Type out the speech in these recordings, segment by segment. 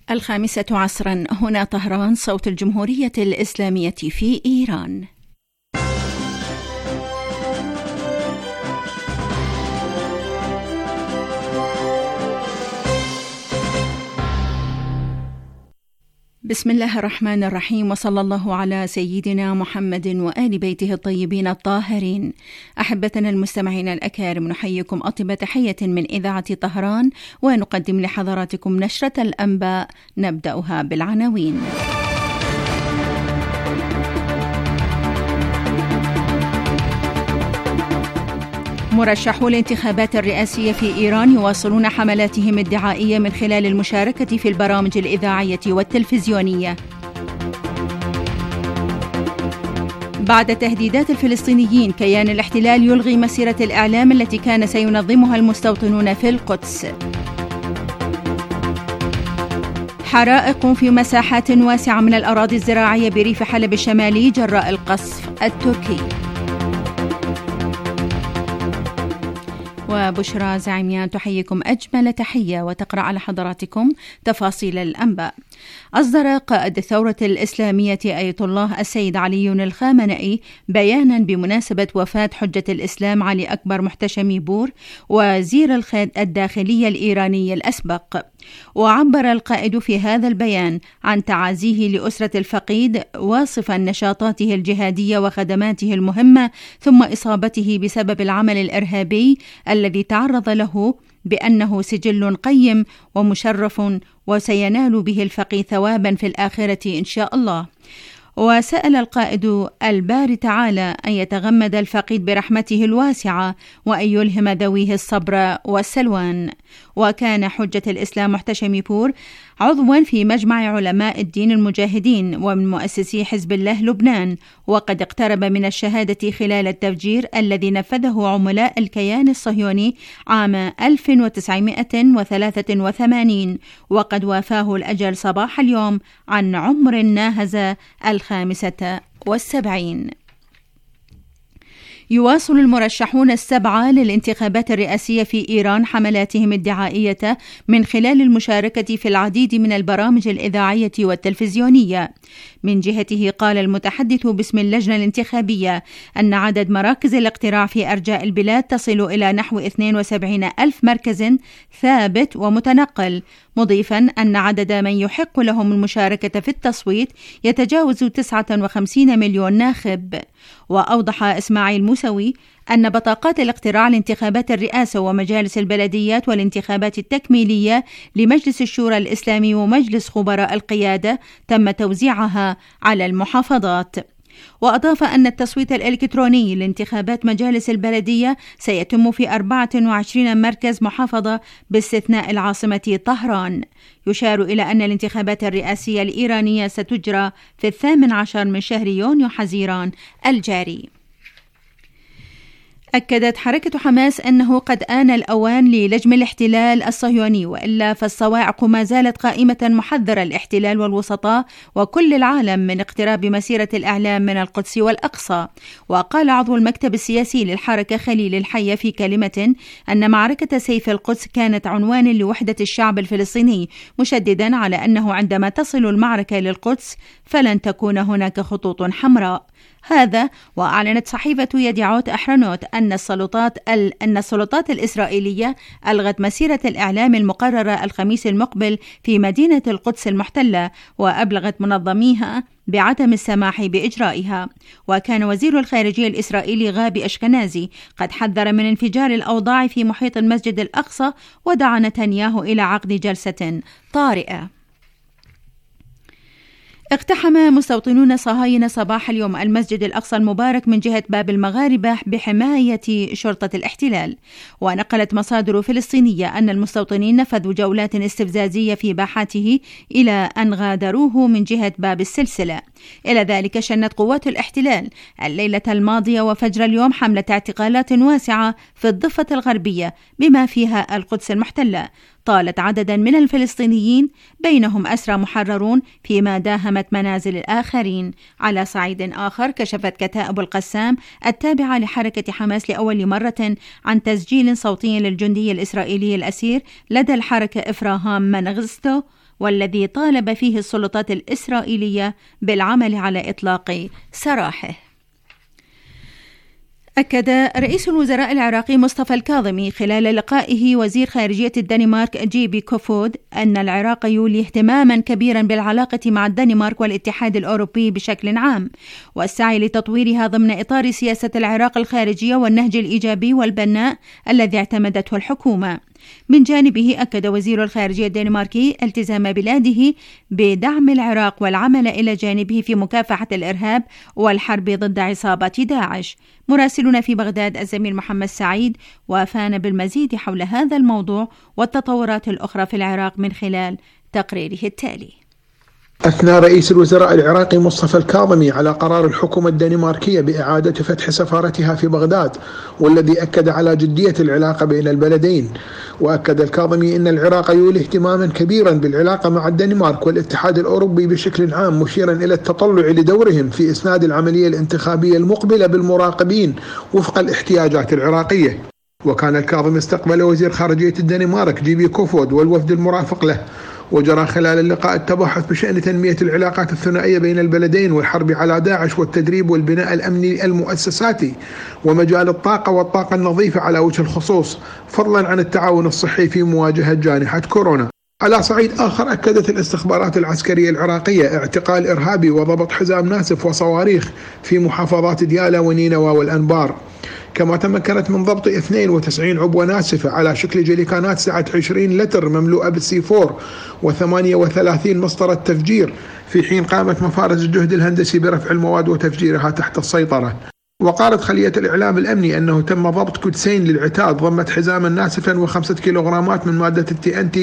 الخامسة عصرا، هنا طهران، صوت الجمهورية الإسلامية في إيران. بسم الله الرحمن الرحيم، وصلى الله على سيدنا محمد وآل بيته الطيبين الطاهرين. أحبتنا المستمعين الأكارم، نحييكم أطيب تحية من إذاعة طهران، ونقدم لحضراتكم نشرة الأنباء نبدأها بالعناوين. مرشحو الانتخابات الرئاسية في إيران يواصلون حملاتهم الدعائية من خلال المشاركة في البرامج الإذاعية والتلفزيونية. بعد تهديدات الفلسطينيين، كيان الاحتلال يلغي مسيرة الإعلام التي كان سينظمها المستوطنون في القدس. حرائق في مساحات واسعة من الأراضي الزراعية بريف حلب الشمالي جراء القصف التركي. وبشرى زعيميان تحييكم أجمل تحية وتقرأ على حضراتكم تفاصيل الأنباء. أصدر قائد الثورة الإسلامية آية الله السيد علي الخامنئي بيانا بمناسبة وفاة حجة الإسلام علي أكبر محتشم بور وزير الداخلية الإيراني الأسبق. وعبر القائد في هذا البيان عن تعازيه لأسرة الفقيد، واصفا نشاطاته الجهادية وخدماته المهمة ثم إصابته بسبب العمل الإرهابي الذي تعرض له بأنه سجل قيم ومشرف وسينال به الفقيه ثوابا في الآخرة إن شاء الله. وسأل القائد الباري تعالى أن يتغمد الفقيد برحمته الواسعة وأن يلهم ذويه الصبر والسلوان. وكان حجة الإسلام محتشم بور عضوا في مجمع علماء الدين المجاهدين ومن مؤسسي حزب الله لبنان، وقد اقترب من الشهادة خلال التفجير الذي نفذه عملاء الكيان الصهيوني عام 1983، وقد وافاه الأجل صباح اليوم عن عمر ناهز 75. يواصل المرشحون السبعة للانتخابات الرئاسية في إيران حملاتهم الدعائية من خلال المشاركة في العديد من البرامج الإذاعية والتلفزيونية. من جهته، قال المتحدث باسم اللجنة الانتخابية أن عدد مراكز الاقتراع في أرجاء البلاد تصل إلى نحو 72,000 مركز ثابت ومتنقل، مضيفا أن عدد من يحق لهم المشاركة في التصويت يتجاوز 59 مليون ناخب. وأوضح إسماعيل موسوي أن بطاقات الاقتراع لانتخابات الرئاسة ومجالس البلديات والانتخابات التكميلية لمجلس الشورى الإسلامي ومجلس خبراء القيادة تم توزيعها على المحافظات. وأضاف أن التصويت الإلكتروني لانتخابات مجالس البلدية سيتم في 24 مركز محافظة باستثناء العاصمة طهران. يشار إلى أن الانتخابات الرئاسية الإيرانية ستجرى في 18 من شهر يونيو حزيران الجاري. أكدت حركة حماس أنه قد آن الأوان للجم الاحتلال الصهيوني، وإلا فالصواعق ما زالت قائمة محذرة الاحتلال والوسطاء وكل العالم من اقتراب مسيرة الإعلام من القدس والأقصى. وقال عضو المكتب السياسي للحركة خليل الحية في كلمة أن معركة سيف القدس كانت عنوان لوحدة الشعب الفلسطيني، مشددا على أنه عندما تصل المعركة للقدس فلن تكون هناك خطوط حمراء. هذا وأعلنت صحيفة يديعوت أحرنوت أن السلطات الإسرائيلية ألغت مسيرة الإعلام المقررة الخميس المقبل في مدينة القدس المحتلة، وأبلغت منظميها بعدم السماح بإجرائها. وكان وزير الخارجية الإسرائيلي غابي أشكنازي قد حذر من انفجار الأوضاع في محيط المسجد الأقصى، ودعا نتنياهو إلى عقد جلسة طارئة. اقتحم مستوطنون صهاينة صباح اليوم المسجد الأقصى المبارك من جهة باب المغاربة بحماية شرطة الاحتلال. ونقلت مصادر فلسطينية أن المستوطنين نفذوا جولات استفزازية في باحاته إلى أن غادروه من جهة باب السلسلة. إلى ذلك شنت قوات الاحتلال الليلة الماضية وفجر اليوم حملة اعتقالات واسعة في الضفة الغربية بما فيها القدس المحتلة، طالت عددا من الفلسطينيين بينهم أسرى محررون فيما داهمت منازل الآخرين. على صعيد آخر كشفت كتائب القسام التابعة لحركة حماس لأول مرة عن تسجيل صوتي للجندي الإسرائيلي الأسير لدى الحركة إفراهام منغستو، والذي طالب فيه السلطات الإسرائيلية بالعمل على إطلاق سراحه. أكد رئيس الوزراء العراقي مصطفى الكاظمي خلال لقائه وزير خارجية الدنمارك جيبي كوفود أن العراق يولي اهتماما كبيرا بالعلاقة مع الدنمارك والاتحاد الأوروبي بشكل عام، والسعي لتطويرها ضمن إطار سياسة العراق الخارجية والنهج الإيجابي والبناء الذي اعتمدته الحكومة. من جانبه أكد وزير الخارجية الدنماركي التزام بلاده بدعم العراق والعمل إلى جانبه في مكافحة الإرهاب والحرب ضد عصابات داعش. مراسلنا في بغداد الزميل محمد سعيد وافانا بالمزيد حول هذا الموضوع والتطورات الأخرى في العراق من خلال تقريره التالي. أثنى رئيس الوزراء العراقي مصطفى الكاظمي على قرار الحكومة الدنماركية بإعادة فتح سفارتها في بغداد، والذي أكد على جدية العلاقة بين البلدين. وأكد الكاظمي أن العراق يولي اهتماما كبيرا بالعلاقة مع الدنمارك والاتحاد الأوروبي بشكل عام، مشيرا إلى التطلع لدورهم في إسناد العملية الانتخابية المقبلة بالمراقبين وفق الاحتياجات العراقية. وكان الكاظمي استقبل وزير خارجية الدنمارك جيبي كوفود والوفد المرافق له، وجرى خلال اللقاء التباحث بشأن تنمية العلاقات الثنائية بين البلدين والحرب على داعش والتدريب والبناء الأمني المؤسساتي ومجال الطاقة والطاقة النظيفة على وجه الخصوص، فضلا عن التعاون الصحي في مواجهة جائحة كورونا. على صعيد آخر أكدت الاستخبارات العسكرية العراقية اعتقال إرهابي وضبط حزام ناسف وصواريخ في محافظات ديالى ونينوى والأنبار. كما تمكنت من ضبط 92 عبوة ناسفة على شكل جليكانات سعة 20 لتر مملوءة بالسي 4 و38 مسطرة تفجير، في حين قامت مفارز الجهد الهندسي برفع المواد وتفجيرها تحت السيطرة. وقالت خلية الإعلام الأمني أنه تم ضبط كدسين للعتاد ضمت حزاما ناسفا و5 كيلوغرامات من مادة الTNT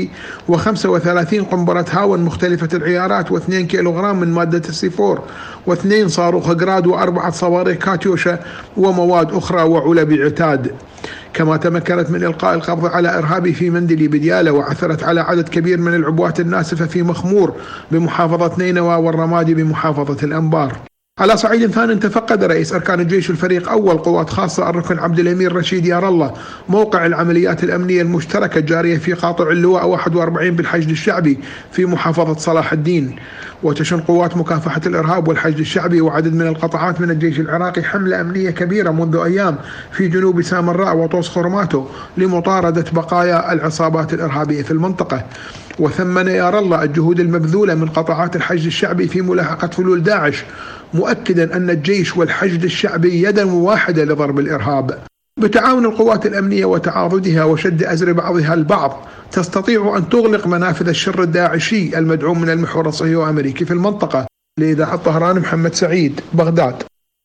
و35 قنبلة هاون مختلفة العيارات و2 كيلوغرام من مادة السي 4 و2 صاروخ جراد و4 صواريخ كاتيوشا ومواد أخرى وعلب عتاد. كما تمكنت من إلقاء القبض على إرهابي في مندلي بديالى، وعثرت على عدد كبير من العبوات الناسفة في مخمور بمحافظة نينوى والرمادي بمحافظة الأنبار. على صعيد ثاني تفقد رئيس أركان الجيش الفريق أول قوات خاصة الركن عبد الأمير رشيد يار الله موقع العمليات الأمنية المشتركة الجارية في قاطع اللواء 41 بالحشد الشعبي في محافظة صلاح الدين. وتشن قوات مكافحة الإرهاب والحشد الشعبي وعدد من القطاعات من الجيش العراقي حملة أمنية كبيرة منذ أيام في جنوب سامراء وطوس خرماتو لمطاردة بقايا العصابات الإرهابية في المنطقة. وثمن يار الله الجهود المبذولة من قطاعات الحشد الشعبي في ملاحقة فلول داعش، مؤكدا أن الجيش والحشد الشعبي يدا واحدة لضرب الإرهاب. بتعاون القوات الأمنية وتعاضدها وشد أزر بعضها البعض تستطيع أن تغلق منافذ الشر الداعشي المدعوم من المحور الصهيوني الأمريكي في المنطقة. لإذاعة طهران محمد سعيد، بغداد.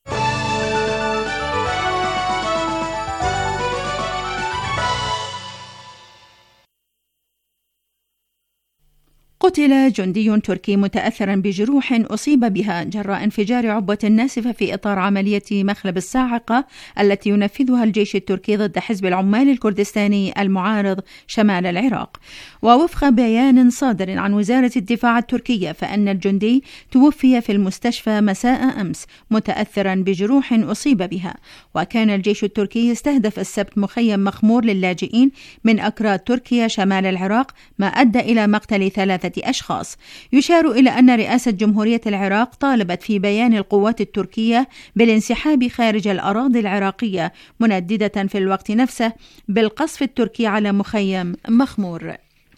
قتل جندي تركي متأثرا بجروح أصيب بها جراء انفجار عبوة ناسفة في إطار عملية مخلب الصاعقة التي ينفذها الجيش التركي ضد حزب العمال الكردستاني المعارض شمال العراق. ووفق بيان صادر عن وزارة الدفاع التركية فإن الجندي توفي في المستشفى مساء أمس متأثرا بجروح أصيب بها. وكان الجيش التركي يستهدف السبت مخيم مخمور للاجئين من أكراد تركيا شمال العراق، ما أدى إلى مقتل 3 أشخاص. يشار إلى أن رئاسة جمهورية العراق طالبت في بيان القوات التركية بالانسحاب خارج الأراضي العراقية، منددة في الوقت نفسه بالقصف التركي على مخيم مخمور.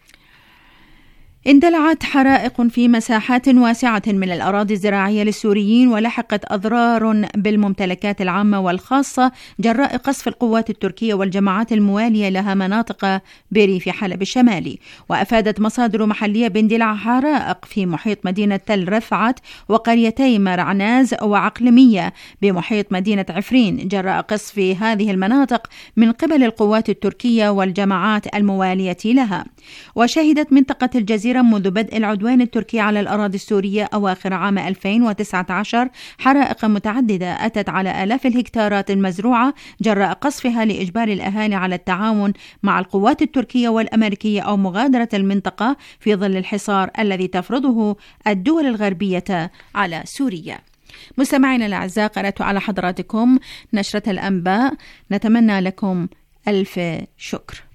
اندلعت حرائق في مساحات واسعة من الأراضي الزراعية للسوريين، ولحقت أضرار بالممتلكات العامة والخاصة جراء قصف القوات التركية والجماعات الموالية لها مناطق بريف حلب الشمالي. وأفادت مصادر محلية باندلاع حرائق في محيط مدينة تل رفعت وقريتي مرعناز وعقلمية بمحيط مدينة عفرين جراء قصف هذه المناطق من قبل القوات التركية والجماعات الموالية لها. وشهدت منطقة الجزيرة الأخيرة منذ بدء العدوان التركي على الأراضي السورية أواخر عام 2019 حرائق متعددة أتت على آلاف الهكتارات المزروعة جراء قصفها لإجبار الأهالي على التعاون مع القوات التركية والأمريكية أو مغادرة المنطقة في ظل الحصار الذي تفرضه الدول الغربية على سوريا. مستمعينا الأعزاء، قرأت على حضراتكم نشرة الأنباء، نتمنى لكم ألف شكر.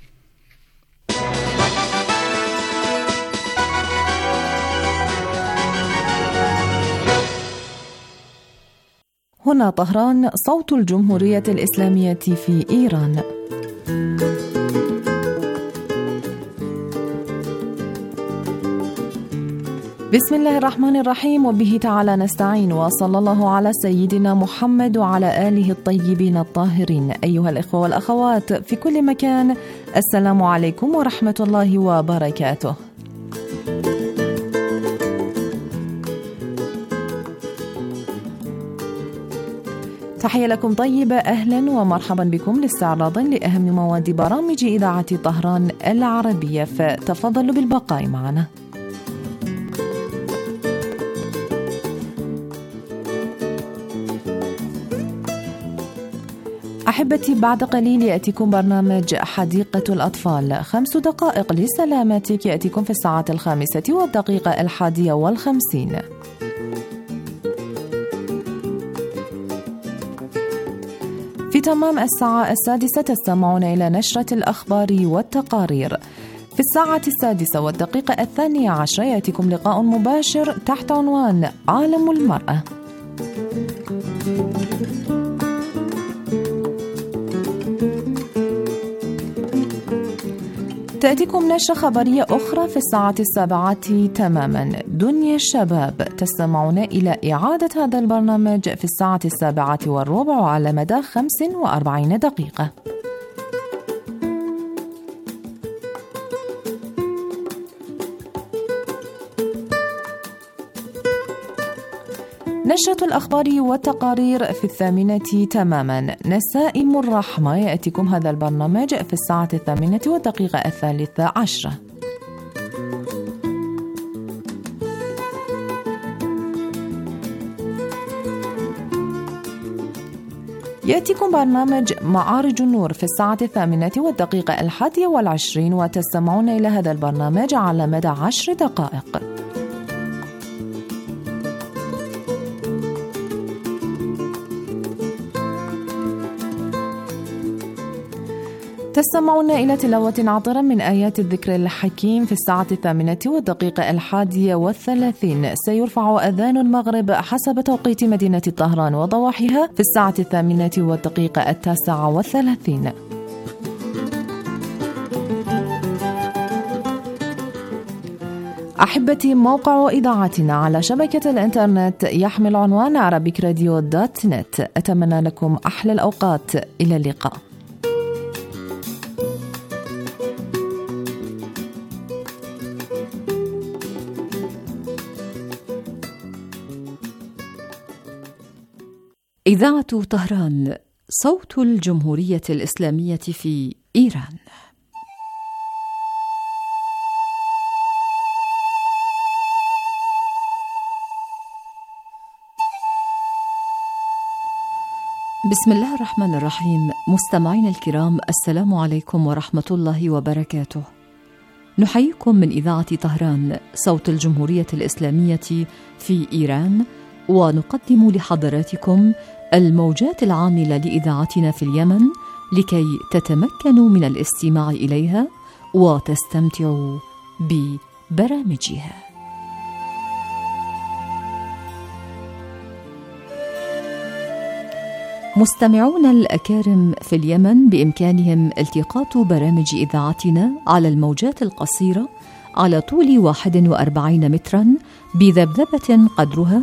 هنا طهران، صوت الجمهورية الإسلامية في إيران. بسم الله الرحمن الرحيم، وبه تعالى نستعين، وصلى الله على سيدنا محمد وعلى آله الطيبين الطاهرين. أيها الإخوة والأخوات في كل مكان، السلام عليكم ورحمة الله وبركاته. تحية لكم طيبة، أهلا ومرحبا بكم لاستعراض لأهم مواد برامج إذاعة طهران العربية، فتفضلوا بالبقاء معنا. أحبتي، بعد قليل يأتيكم برنامج حديقة الأطفال، 5 دقائق لسلامتك يأتيكم في الساعة 5:51. في تمام الساعة 6 تستمعون إلى نشرة الأخبار والتقارير. في الساعة 6:12 يأتيكم لقاء مباشر تحت عنوان عالم المرأة. تأتيكم نشرة خبرية أخرى في الساعة 7 تماما، دنيا الشباب. تستمعون إلى إعادة هذا البرنامج في الساعة 7:15 على مدى 45 دقيقة. نشرة الأخبار والتقارير في 8 تماما، نسائم الرحمة. يأتيكم هذا البرنامج في الساعة 8:13. يأتيكم برنامج معارج النور في الساعة 8:21 وتستمعون إلى هذا البرنامج على مدى 10 دقائق. تستمعون إلى تلاوة عطرة من آيات الذكر الحكيم في الساعة 8:31. سيرفع أذان المغرب حسب توقيت مدينة طهران وضواحيها في الساعة 8:39. أحبتي، موقع إذاعتنا على شبكة الإنترنت يحمل عنوان arabikradio.net. أتمنى لكم أحلى الأوقات، إلى اللقاء. إذاعة طهران، صوت الجمهورية الإسلامية في إيران. بسم الله الرحمن الرحيم. مستمعين الكرام، السلام عليكم ورحمة الله وبركاته. نحييكم من إذاعة طهران، صوت الجمهورية الإسلامية في إيران، ونقدم لحضراتكم الموجات العاملة لإذاعتنا في اليمن لكي تتمكنوا من الاستماع إليها وتستمتعوا ببرامجها. مستمعون الأكارم في اليمن بإمكانهم التقاط برامج إذاعتنا على الموجات القصيرة على طول 41 مترا بذبذبة قدرها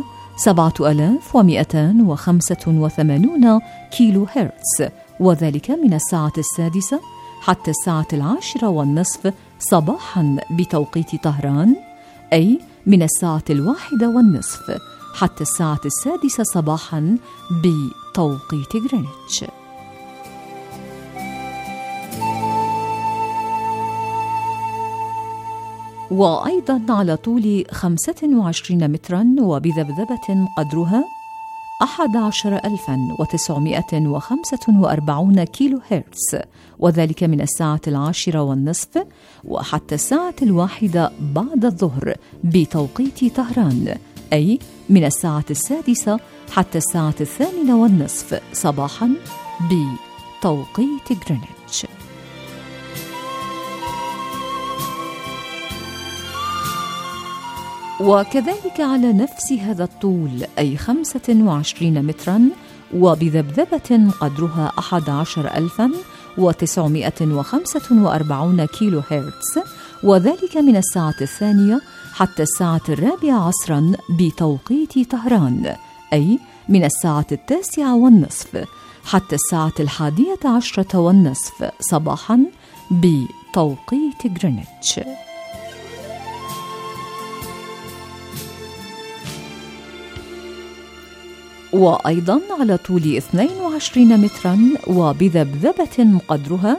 7285 كيلو هرتز، وذلك من الساعة 6 حتى الساعة 10:30 صباحا بتوقيت طهران، أي من الساعة 1:30 حتى الساعة 6 صباحا بتوقيت غرينتش. وأيضا على طول 25 مترا وبذبذبة قدرها 11945 كيلو هرتز، وذلك من الساعة 10:30 وحتى الساعة 1 بعد الظهر بتوقيت طهران، أي من الساعة 6 حتى الساعة 8:30 صباحا بتوقيت غرينتش. وكذلك على نفس هذا الطول أي 25 مترا وبذبذبة قدرها 11945 كيلو هرتز، وذلك من الساعة 2 حتى الساعة 4 عصرا بتوقيت طهران، أي من الساعة 9:30 حتى الساعة 11:30 صباحا بتوقيت غرينتش. وأيضا على طول 22 مترا وبذبذبة قدرها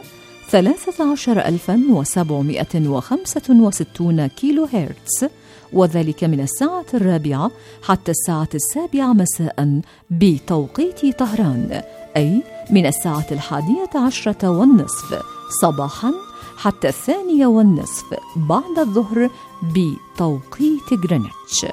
13765 كيلو هرتز، وذلك من الساعة 4 حتى الساعة 7 مساء بتوقيت طهران، أي من الساعة 11:30 صباحا حتى 2:30 بعد الظهر بتوقيت غرينتش.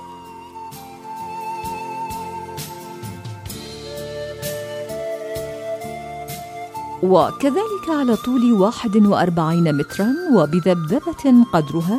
وكذلك على طول 41 مترا وبذبذبة قدرها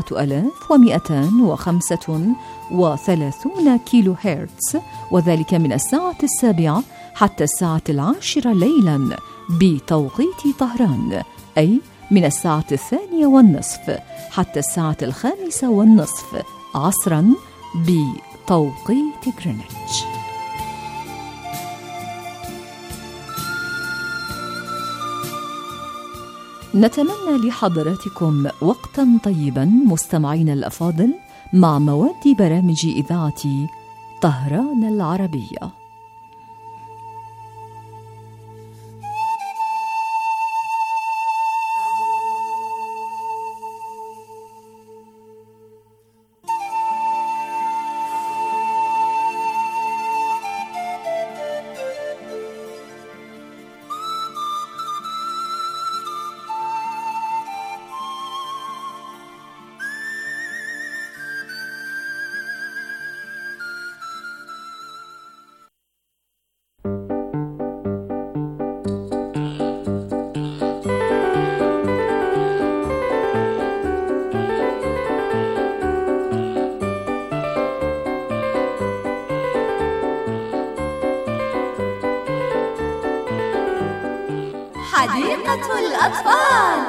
7235 كيلو هرتز، وذلك من الساعة 7 حتى الساعة 10 ليلا بتوقيت طهران، أي من الساعة 2:30 حتى الساعة 5:30 عصرا بتوقيت غرينتش. نتمنى لحضراتكم وقتا طيبا مستمعين الأفاضل مع مواد برامج إذاعة طهران العربية. حديقة الأطفال.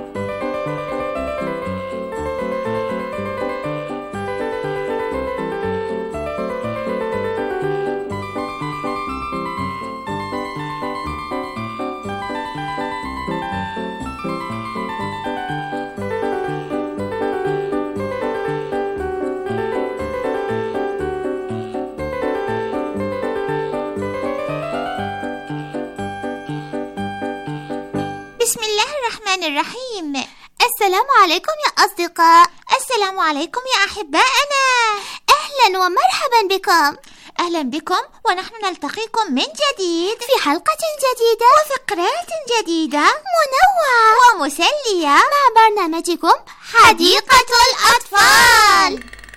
بسم الله الرحمن الرحيم. السلام عليكم يا أصدقاء. السلام عليكم يا أحبائنا. أهلا ومرحبا بكم. أهلا بكم، ونحن نلتقيكم من جديد في حلقة جديدة وفقرات جديدة منوعة ومسلية مع برنامجكم حديقة الأطفال.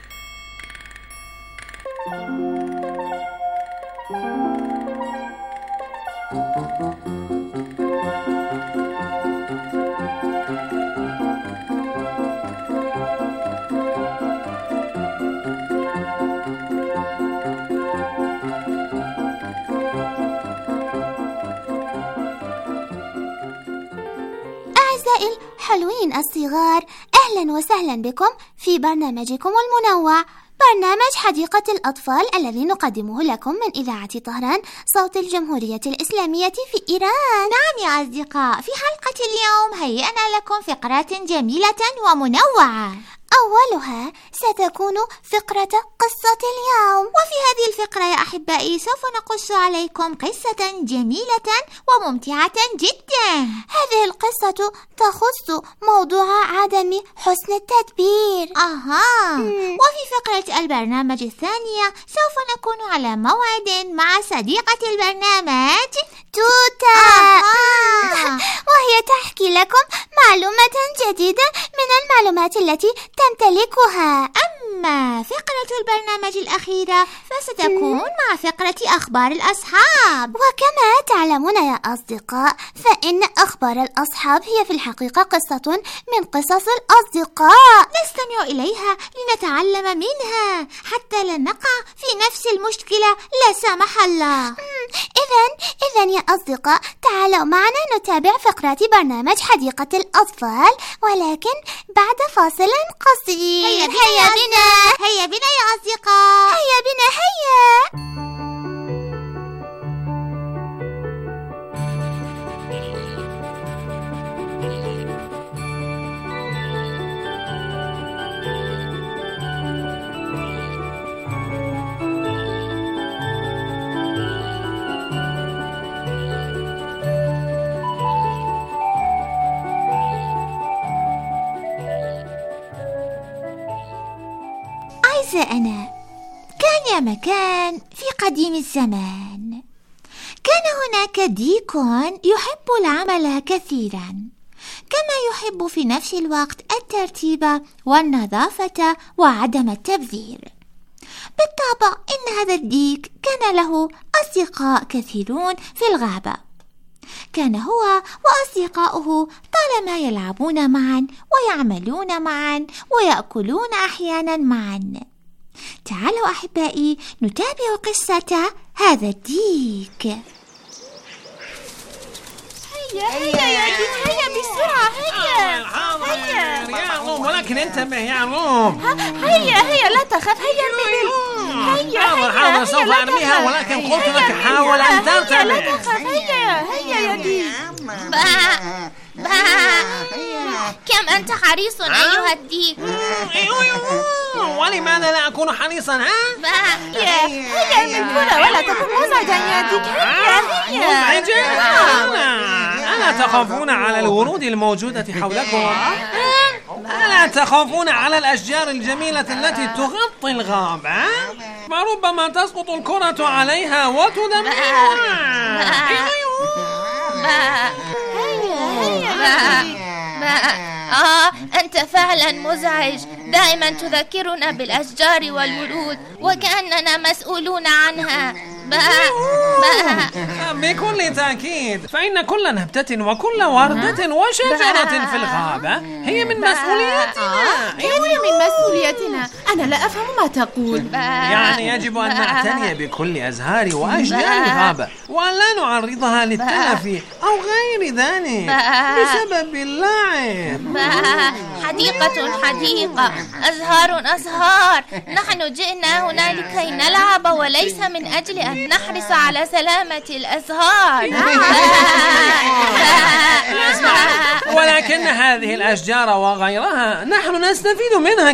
الحلوين الصغار، أهلا وسهلا بكم في برنامجكم المنوع، برنامج حديقة الأطفال الذي نقدمه لكم من إذاعة طهران صوت الجمهورية الإسلامية في إيران. نعم يا أصدقاء، في حلقة اليوم هيئنا لكم فقرات جميلة ومنوعة. أولها ستكون فقرة قصة اليوم، وفي هذه الفقرة يا أحبائي سوف نقص عليكم قصة جميلة وممتعة جدا. هذه القصة تخص موضوع عدم حسن التدبير. وفي فقرة البرنامج الثانية سوف نكون على موعد مع صديقة البرنامج توتا وهي تحكي لكم معلومة جديدة من المعلومات التي تمتلكها. أما فقرة البرنامج الأخيرة فستكون مع فقرة أخبار الأصحاب. وكما تعلمون يا أصدقاء فإن أخبار الأصحاب هي في الحقيقة قصة من قصص الأصدقاء نستمع إليها لنتعلم منها حتى لا نقع في نفس المشكلة لا سمح الله. إذن يا أصدقاء تعالوا معنا نتابع فقرات برنامج حديقة الأطفال، ولكن بعد فاصل قصير. هيا بنا يا أصدقاء، هيا بنا. أنا كان يا مكان في قديم الزمان كان هناك ديك يحب العمل كثيرا، كما يحب في نفس الوقت الترتيب والنظافة وعدم التبذير. بالطبع إن هذا الديك كان له أصدقاء كثيرون في الغابة. كان هو وأصدقاؤه طالما يلعبون معا ويعملون معا ويأكلون أحيانا معا. تعالوا أحبائي نتابع قصة هذا الديك. هيا بسرعة، هيا يا روم، ولكن انتبه يا روم. هيا لا تخف، حاضر سوف أرميها، ولكن قلت لك حاول أن تنتبه. لا تخف، هيا يا ديك. كم أنت حريص أيها الديك. ولماذا لا أكون حريصا؟ هيا من كرة ولا تكن مزعجا يا ديك. ألا تخافون على الورود الموجودة حولكم؟ ألا تخافون على الأشجار الجميلة التي تغطي الغابة؟ فربما تسقط الكرة عليها وتدمرها. أنت فعلا مزعج، دائما تذكرنا بالأشجار والورود وكأننا مسؤولون عنها. بكل تأكيد، فإن كل نبتة وكل وردة وشجرة في الغابة هي من مسؤوليتنا. كيف من مسؤوليتنا؟ أنا لا أفهم ما تقول. يعني يجب أن نعتني بكل أزهار وأشجار الغابة ولا نعرضها للتلف أو غير ذلك بسبب اللعب. حديقة، أزهار. نحن جئنا هنا لكي نلعب وليس من أجل أن نحرص على سلامة الأزهار. ولكن هذه الأشجار وغيرها نحن نستفيد منها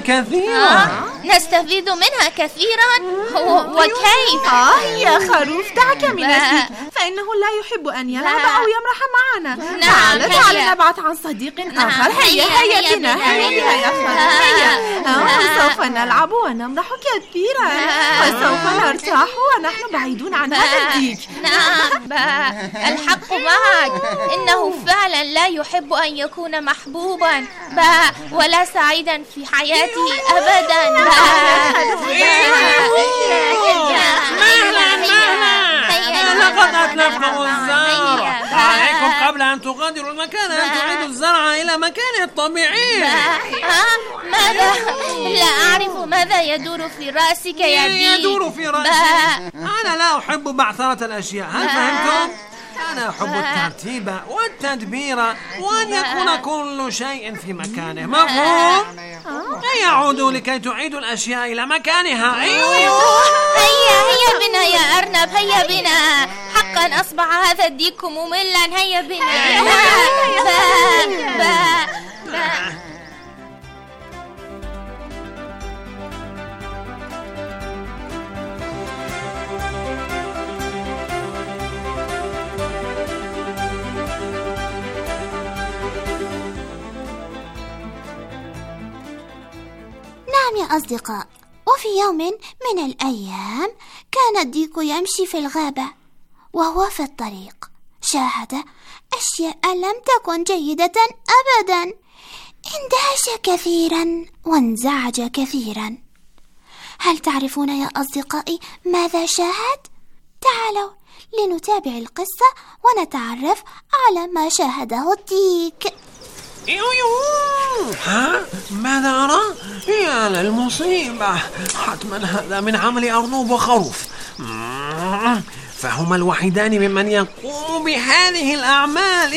كثيرا. وكيف؟ يا خروف، دعك من الديك، فإنه لا يحب أن يلعب أو يمرح معنا. تعال نبعث عن صديق آخر. هيا بنا يا خروف. سوف نلعب ونمرح كثيرا وسوف نرتاح ونحن بعيدون عن هذا الديك. نعم، الحق معك، إنه فعلا لا يحب أن يكون محبوبا ولا سعيدا في حياته أبدا. لقد أتلفنا الزرع. عليكم قبل أن تغادروا المكان أن تعيدوا الزرع إلى مكانه الطبيعي. ماذا؟ لا أعرف ماذا يدور في رأسك يا ديك. يدور في رأسي؟ أنا لا أحب بعثرة الأشياء، هل فهمتم؟ أنا أحب الترتيب والتدبير وأن يكون كل شيء في مكانه. مفهوم؟ هيا عودوا لكي تعيدوا الأشياء إلى مكانها. هيا بنا يا أرنب، هيا بنا. حقا أصبح هذا الديك مملا. هيا بنا. يا أصدقاء، وفي يوم من الأيام كان الديك يمشي في الغابة، وهو في الطريق شاهد أشياء لم تكن جيدة أبدا. اندهش كثيرا وانزعج كثيرا. هل تعرفون يا أصدقائي ماذا شاهد؟ تعالوا لنتابع القصة ونتعرف على ما شاهده الديك. ها؟ ماذا أرى؟ يا للمصيبة، حتما هذا من عمل أرنوب وخروف، فهما الوحيدان ممن يقوم بهذه الأعمال.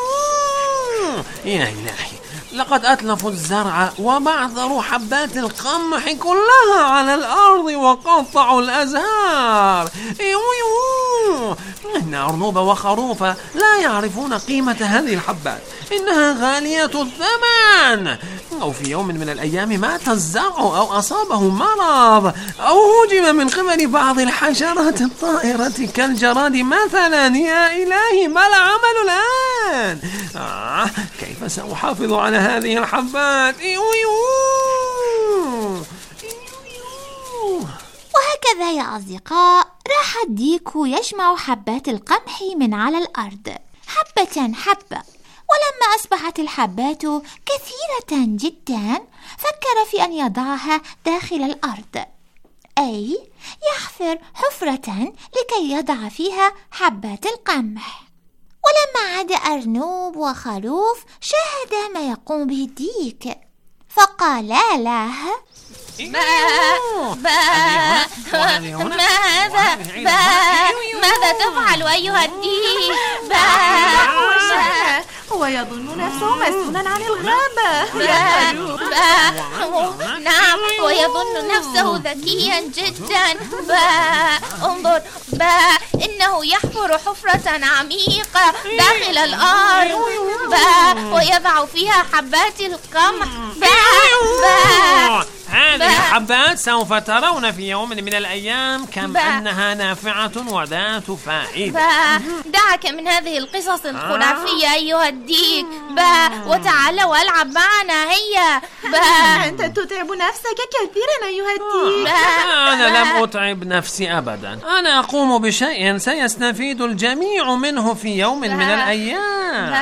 يا إلهي، لقد أتلفوا الزرع وبعثروا حبات القمح كلها على الأرض وقطعوا الأزهار. إن أرنوب وخروف لا يعرفون قيمة هذه الحبات، إنها غالية الثمن. أو في يوم من الأيام مات الزرع أو أصابه مرض أو هجم من قبل بعض الحشرات الطائرة كالجراد مثلا. يا إلهي، ما العمل الآن؟ كيف سأحافظ على هذه الحبات؟ وهكذا يا أصدقاء راح الديك يجمع حبات القمح من على الأرض حبة حبة. ولما أصبحت الحبات كثيرة جدا فكر في أن يضعها داخل الأرض، أي يحفر حفرة لكي يضع فيها حبات القمح. ولما عاد أرنوب وخروف شاهد ما يقوم به الديك، فقالا له: ماذا تفعل أيها الديك؟ هو يظن نفسه مسؤولا عن الغابة. نعم، ويظن نفسه ذكيا جدا. انظر، إنه يحفر حفرة عميقة داخل الأرض ويضع فيها حبات القمح. هذه الحبات سوف ترون في يوم من الأيام كم أنها نافعة وذات فائدة. دعك من هذه القصص الخرافية أيها الديك، وتعال والعب معنا. هيا. أنت تتعب نفسك كثيرا أيها الديك. أنا لم أتعب نفسي أبدا، أنا أقوم بشيء سيستفيد الجميع منه في يوم من الأيام.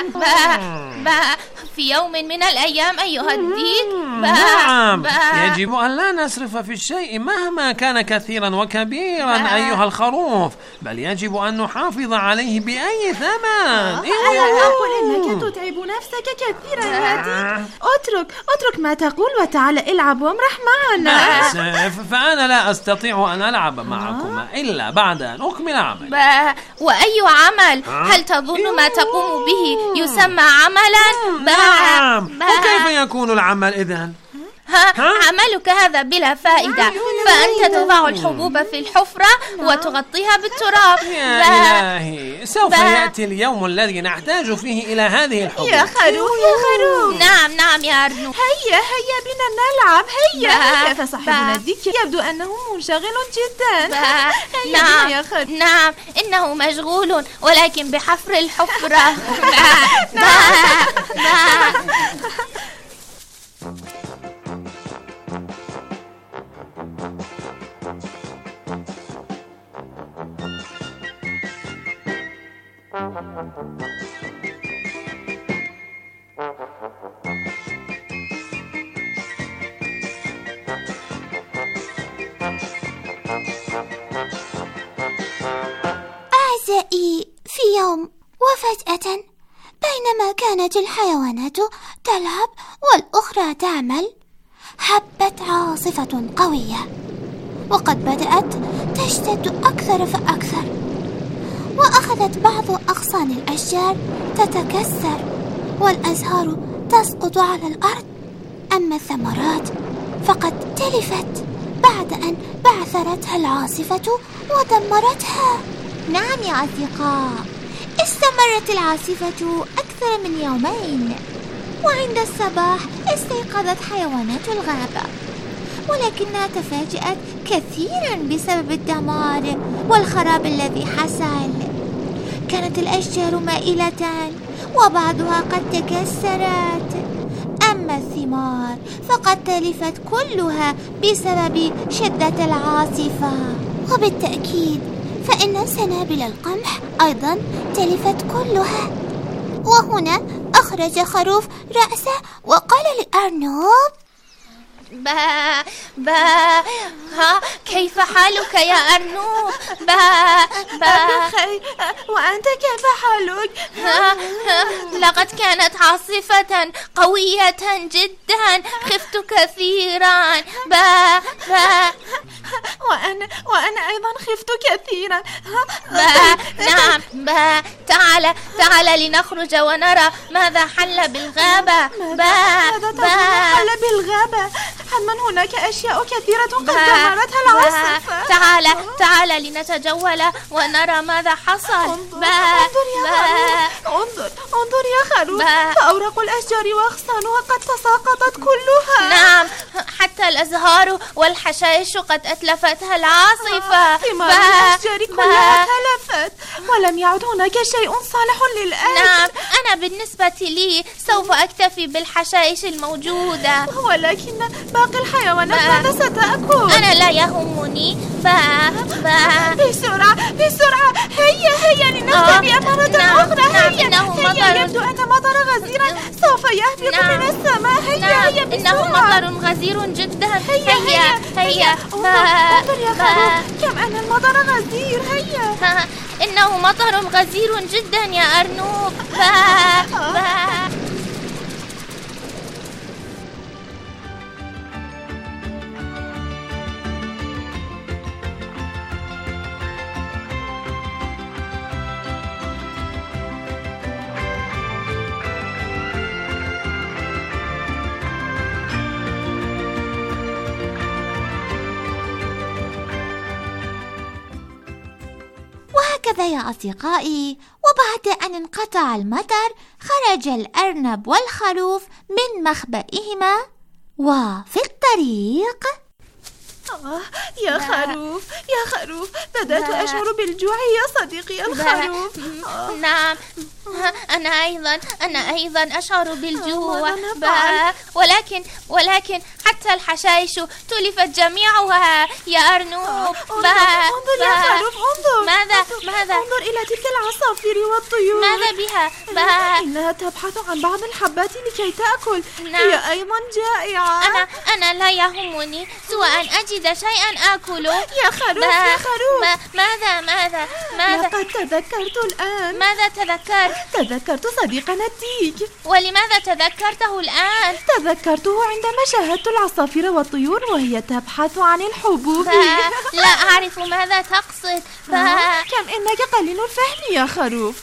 في يوم من الأيام أيها الديك. نعم، يجب أن لا نسرف في الشيء مهما كان كثيرا وكبيرا أيها الخروف، بل يجب أن نحافظ عليه بأي ثمن. ألا أقول إنك تتعب نفسك كثيرا يا ديك؟ اترك ما تقول وتعال العب وامرح معنا. آسف، فأنا لا أستطيع أن ألعب معكم إلا بعد أن أكمل عمل. وأي عمل؟ هل تظن ما تقوم به يسمى عملا؟ نعم، وكيف يكون العمل إذن؟ عملك هذا بلا فائدة، فأنت تضع الحبوب في الحفرة وتغطيها بالتراب. يا إلهي، سوف يأتي اليوم الذي نحتاج فيه إلى هذه الحبوب. يا خروف. نعم يا أرنوب. هيا بنا نلعب. هيا. فصاحبنا الديك يبدو أنه منشغل جدا. نعم، إنه مشغول ولكن بحفر الحفرة. أعزائي، في يوم وفجأة بينما كانت الحيوانات تلعب والأخرى تعمل، هبت عاصفة قوية، وقد بدأت تشتد أكثر فأكثر، وأخذت بعض أغصان الأشجار تتكسر والأزهار تسقط على الأرض. أما الثمرات فقد تلفت بعد أن بعثرتها العاصفة ودمرتها. نعم يا أصدقاء، استمرت العاصفة أكثر من يومين، وعند الصباح استيقظت حيوانات الغابة، ولكنها تفاجأت كثيرا بسبب الدمار والخراب الذي حصل. كانت الأشجار مائلة وبعضها قد تكسرت. أما الثمار فقد تلفت كلها بسبب شدة العاصفة، وبالتأكيد فإن سنابل القمح أيضا تلفت كلها. وهنا أخرج خروف رأسه وقال لأرنوب: ها كيف حالك يا أرنوب؟ بخير، وأنت كيف حالك؟ لقد كانت عاصفة قوية جدا، خفت كثيرا. وأنا أيضا خفت كثيرا. نعم، تعال لنخرج ونرى ماذا حل بالغابة. ماذا حل بالغابة؟ حتما هناك أشياء كثيرة قد دمرتها العاصفة. تعال لنتجول ونرى ماذا حصل. انظر يا خروف، فأوراق الأشجار وأغصانها قد تساقطت كلها. نعم، حتى الأزهار والحشائش قد أتلفتها العاصفة. ثمار الأشجار كلها تلفت، ولم يعد هناك شيء صالح للأكل. نعم، أنا بالنسبة لي سوف أكتفي بالحشائش الموجودة. ولكن باقي الحيوانات ماذا ستأكل؟ أنا لا يهمني. بسرعة، هيا لنختبئ مرة أخرى. هيا، يبدو أن مطر غزيرا سوف يهبط من السماء. هيا بسرعة. إنه مطر غزير جدا. هيا. انظر يا خروف، كم أن المطر غزير. هيا. إنه مطر غزير جدا يا أرنوب. وهكذا يا أصدقائي، وبعد أن انقطع المطر خرج الأرنب والخروف من مخبئهما، وفي الطريق يا خروف، بدأت أشعر بالجوع يا صديقي الخروف. نعم، أنا أيضا أشعر بالجوع. ولكن حتى الحشائش تلفت جميعها يا أرنوب. انظر يا خروف، انظر. ماذا؟ انظر إلى تلك العصافير والطيور. ماذا بها؟ إنها تبحث عن بعض الحبات لكي تأكل. هي أيضا جائعة. أنا لا يهمني سوى أن أجد شيئا آكله. يا خروف. ماذا؟ لقد تذكرت الآن. ماذا تذكرت؟ تذكرت صديقنا الديك. ولماذا تذكرته الآن؟ تذكرته عندما شاهدت العصافير والطيور وهي تبحث عن الحبوب. لا أعرف ماذا تقصد. كم إنك قليل الفهم يا خروف.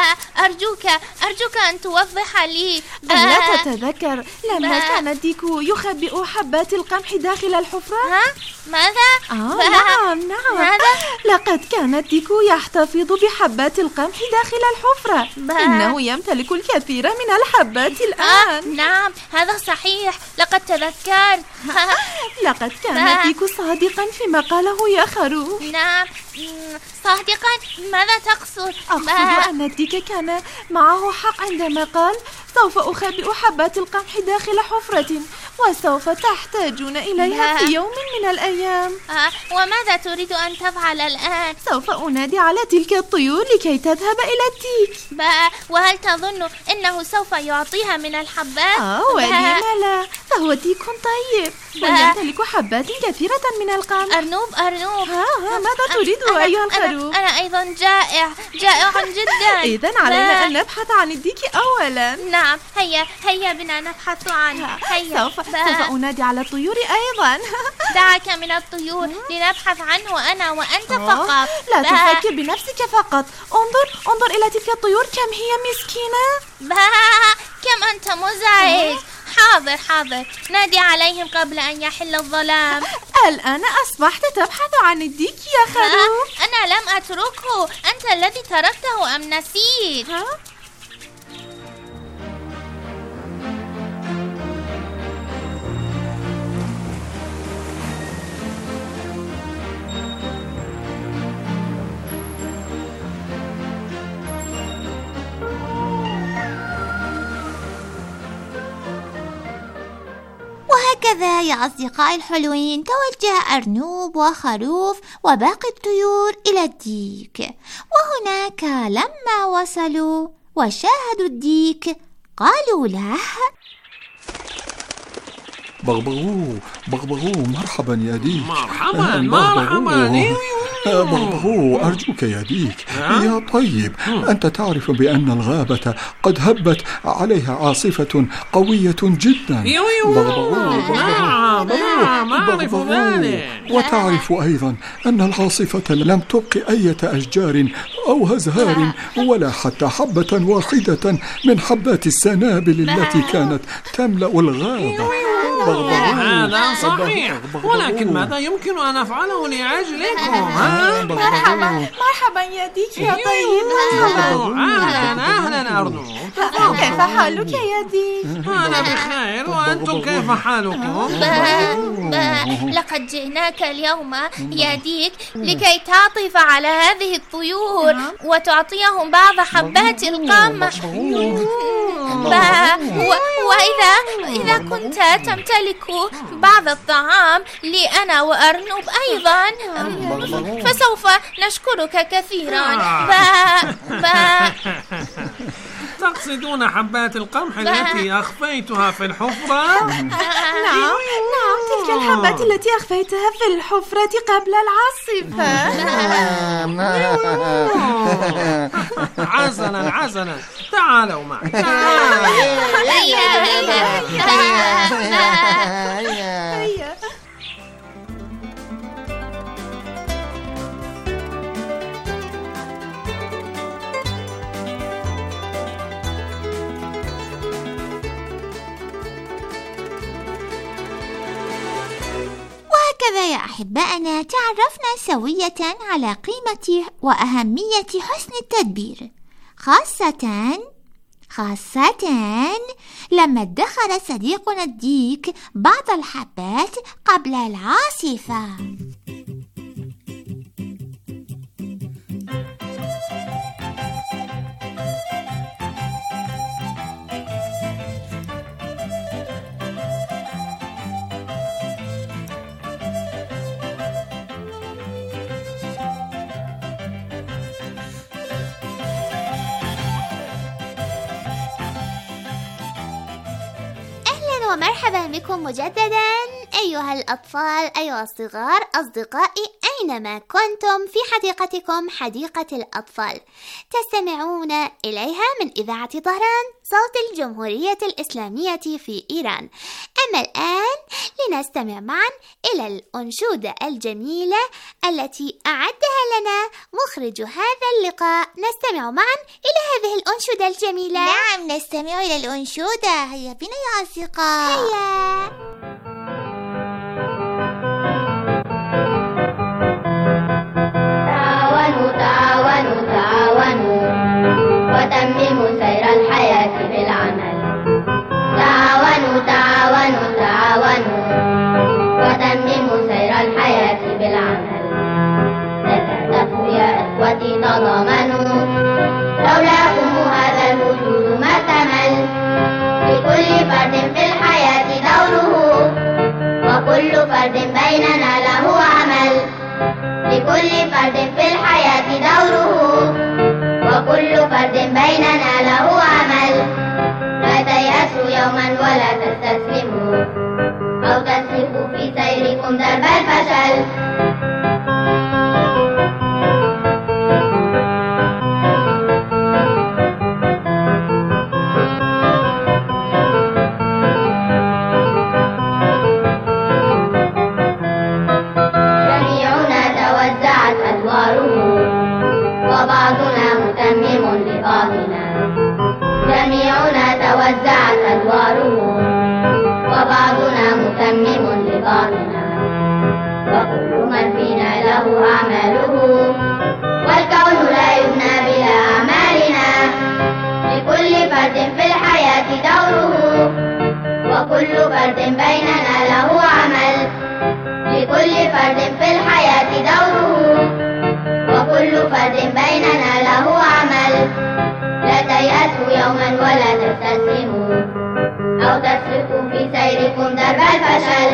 أرجوك أن توضح لي. ألا تتذكر لما كان الديك يخبئ حبات القمح داخل الحفرة؟ ماذا؟ نعم. ماذا؟ لقد كان الديك يحتفظ بحبات القمح داخل الحفرة. إنه يمتلك الكثير من الحبات الآن. نعم، هذا صحيح، لقد تذكرت. لقد كان الديك صادقا فيما قاله يا خروف. نعم، صادقا. ماذا تقصد؟ أقصد أن الديك كان معه حق عندما قال: سوف أخبئ حبات القمح داخل حفرة وسوف تحتاجون إليها في يوم من الأيام. وماذا تريد أن تفعل الآن؟ سوف أنادي على تلك الطيور لكي تذهب إلى الديك. وهل تظن أنه سوف يعطيها من الحبات؟ ولم لا، فهو ديك طيب ويمتلك حبات كثيرة من القمح. أرنوب. ماذا تريد أيها الخروف؟ أنا أيضا جائع جدا. إذن علينا أن نبحث عن الديك أولا. نعم، هيا بنا نبحث عنه. سوف أنادي على الطيور أيضا. دعك من الطيور لنبحث عنه أنا وأنت فقط. لا تفكر بنفسك فقط. انظر إلى تلك الطيور كم هي مسكينة. كم أنت مزعج. حاضر، نادي عليهم قبل أن يحل الظلام. الآن أصبحت تبحث عن الديك يا خروف. أنا لم أتركه، أنت الذي تركته أم نسيت؟ وهكذا يا أصدقائي الحلوين توجه أرنوب وخروف وباقي الطيور إلى الديك، وهناك لما وصلوا وشاهدوا الديك قالوا له: بغبغو بغبغو، مرحبا يا ديك. مرحبا. بغبغو أرجوك يا ديك يا طيب، أنت تعرف بأن الغابة قد هبت عليها عاصفة قوية جدا. بغبغو نعم أعرف ذلك. وتعرف أيضا أن العاصفة لم تبق أي أشجار أو أزهار ولا حتى حبة واحدة من حبات السنابل التي كانت تملأ الغابة. هذا صحيح، ولكن ماذا يمكن أن أفعله لأجلكم؟ مرحبا يا ديك يا طيب. أهلا أرنوب. كيف حالك يا ديك؟ أنا بخير، وأنتم كيف حالكم؟ لقد جئناك اليوم يا ديك لكي تعطف على هذه الطيور وتعطيهم بعض حبات القمح، وإذا كنت تمتلك بعض الطعام لي أنا وأرنوب أيضا فسوف نشكرك كثيرا. تقصدون حبات القمح التي أخفيتها في الحفرة؟ نعم، تلك الحبات التي أخفيتها في الحفرة قبل العاصفة. حسنا، تعالوا معي. وهكذا يا أحبائنا تعرفنا سوية على قيمة وأهمية حسن التدبير، خاصة لما ادخر صديقنا الديك بعض الحبات قبل العاصفة. ومرحبا بكم مجددا أيها الأطفال، أيها الصغار، أصدقائي أينما كنتم في حديقتكم حديقة الأطفال تستمعون إليها من إذاعة طهران صوت الجمهورية الإسلامية في إيران. أما الآن لنستمع معا إلى الأنشودة الجميلة التي أعدها لنا مخرج هذا اللقاء. نستمع معا إلى هذه الأنشودة الجميلة. نعم، نستمع إلى الأنشودة. هيا بنا يا أصدقاء. هيا. تعاونوا وتمموا سير الحياة بالعمل. تعاونوا وتمموا سير الحياة بالعمل. تكاتفوا يا إخوتي، تضامنوا، لولاكم هذا الوجود ما كمل. لكل فرد في الحياة دوره، وكل فرد بيننا له عمل. لكل فرد في الحياة دوره، وكل فرد بيننا له عمل. لا تيأسوا يوما ولا تستسلموا، أو تسلكوا في سيركم درب الفشل. جميعنا توزعت أدواره، وبعضنا متمم لبعضنا. جميعنا توزعت أدواره، وبعضنا متمم لبعضنا. وكل من فينا له أعماله، والكون لا يبنى بلا أعمالنا. لكل فرد في الحياة دوره، وكل فرد بيننا له عمل. لكل فرد في الحياة دوره، وكل فرد بيننا له عمل. لا تيأسوا يوما ولا تستسلموا، أو تسلكوا في في سيركم درب الفشل.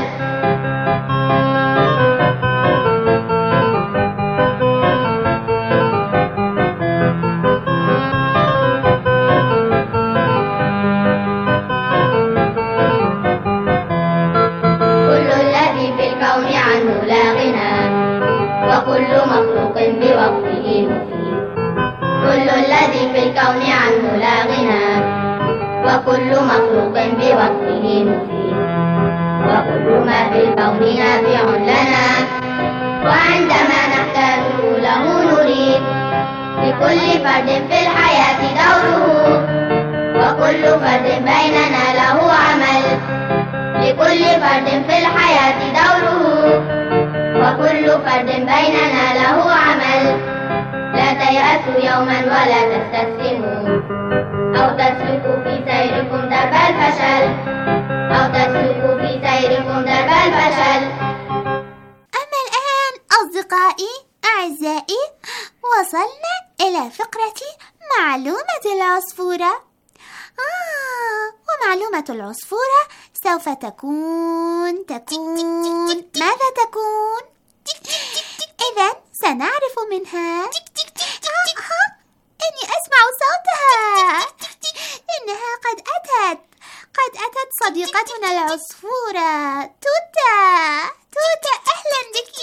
كل الذي في الكون عنه لا غنى وكل مخلوق بوقته مفيد. كل الذي في الكون عنه لا غنى وكل مخلوق بوقته مفيد. وكل ما في الكون نافع لنا وعندما نحتاجه له نريد. لكل فرد في الحياة دوره وكل فرد بيننا له عمل. لكل فرد في الحياة دوره وكل فرد بيننا له عمل. لا تيأسوا يوما ولا تستسلموا أو تسلكوا في سيركم درب الفشل. أو تسلكوا في سيركم درب الفشل. أما الآن أصدقائي أعزائي وصلنا إلى فقرة معلومة العصفورة. ومعلومة العصفورة سوف تكون ماذا تكون؟ إذن سنعرف منها. إني أسمع صوتها. إنها قد أتت صديقتنا العصفورة توتا. أهلا بك.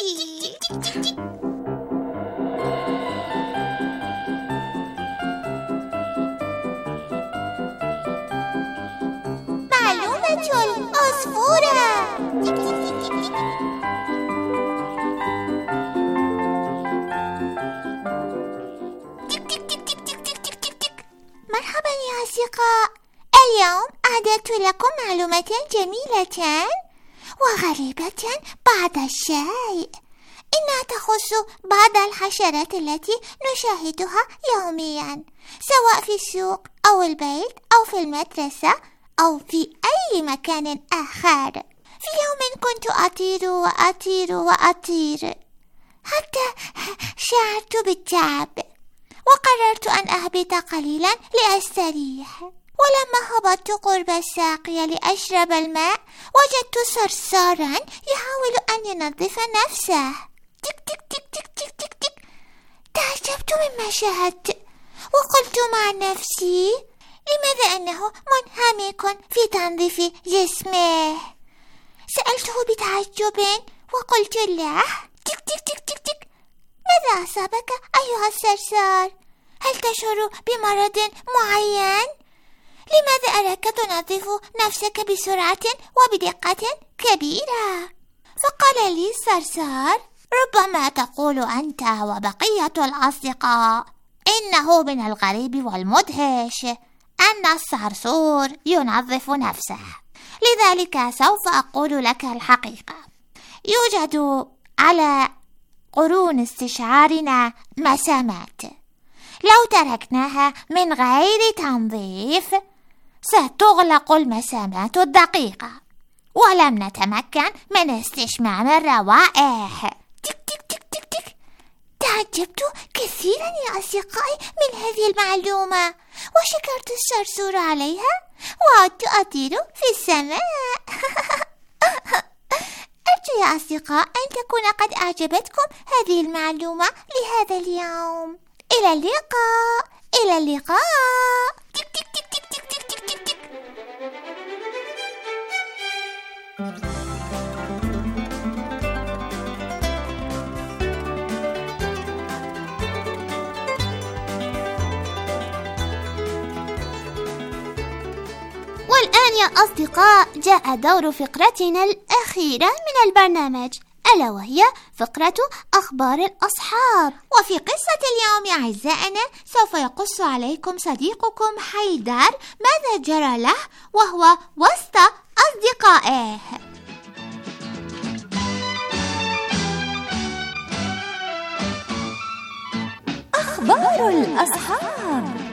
معلومة العصفورة. مرحبا يا أصدقاء. اليوم أعددت لكم معلومة جميلة وغريبة بعض الشيء. إنها تخص بعض الحشرات التي نشاهدها يوميا سواء في السوق أو البيت أو في المدرسة أو في أي مكان آخر. في يوم كنت أطير حتى شعرت بالتعب وقررت أن أهبط قليلا لأستريح. ولما هبطت قرب الساقية لأشرب الماء وجدت صرصارا يحاول أن ينظف نفسه. تك تك تك تك تك تك تك. تعجبت مما شاهدت وقلت مع نفسي لماذا أنه منهمك في تنظيف جسمه؟ سألته بتعجب وقلت له تك تك تك تك تك. ماذا أصابك أيها الصرصار؟ هل تشعر بمرض معين؟ لماذا أراك تنظف نفسك بسرعة وبدقة كبيرة؟ فقال لي الصرصار ربما تقول أنت وبقية الأصدقاء إنه من الغريب والمدهش أن الصرصور ينظف نفسه، لذلك سوف أقول لك الحقيقة. يوجد على قرون استشعارنا مسامات لو تركناها من غير تنظيف ستغلق المسامات الدقيقة ولم نتمكن من استشمام الروائح. تك تك تك تك تك. تعجبت كثيرا يا أصدقائي من هذه المعلومة وشكرت الصرصور عليها وعدت أطير في السماء. أرجو يا أصدقاء أن تكون قد أعجبتكم هذه المعلومة لهذا اليوم. إلى اللقاء. إلى اللقاء. تك تك تك تك تك تك تك تك تك. والآن يا أصدقاء جاء دور فقرتنا الأخيرة من البرنامج، ألا وهي فقرة أخبار الأصحاب. وفي قصة اليوم أعزائنا سوف يقص عليكم صديقكم حيدر ماذا جرى له وهو وسط أصدقائه. أخبار الأصحاب.